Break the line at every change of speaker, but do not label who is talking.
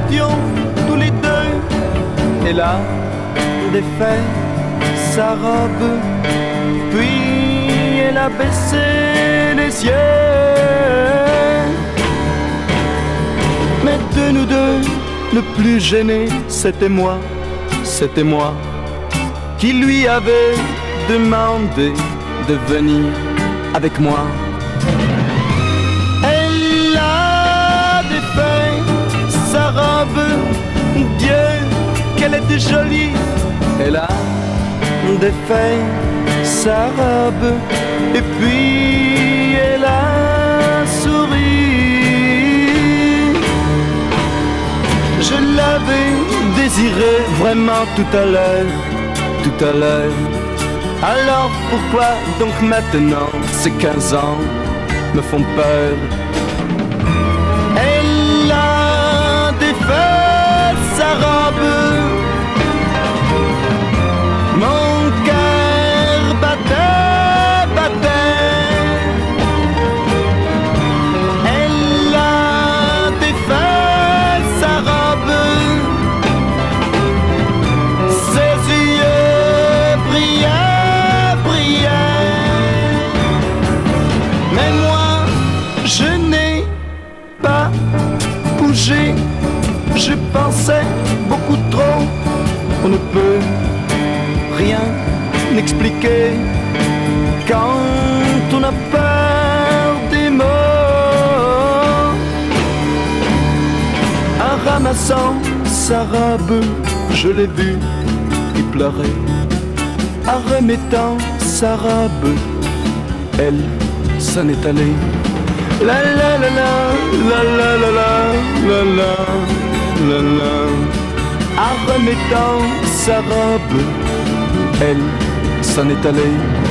étions tous les deux. Elle a défait sa robe, puis elle a baissé les yeux. Mais de nous deux, le plus gêné, c'était moi, qui lui avait demandé de venir avec moi. Elle a défait sa robe, Dieu, qu'elle était jolie. Elle a défait sa robe, et puis elle a souri. Je l'avais désiré vraiment tout à l'heure. Alors pourquoi donc maintenant ces 15 ans me font peur? Elle a défait sa robe, mon cœur battait. Elle a défait sa robe, ses yeux brillaient. Mais moi, je n'ai pas bougé. Je pensais beaucoup trop. On ne peut rien expliquer quand on a peur des mots. En ramassant sa robe, je l'ai vue y pleurer. En remettant sa robe, elle s'en est allée. La la la la, la la la la, la la. En remettant sa robe, elle s'en est allée.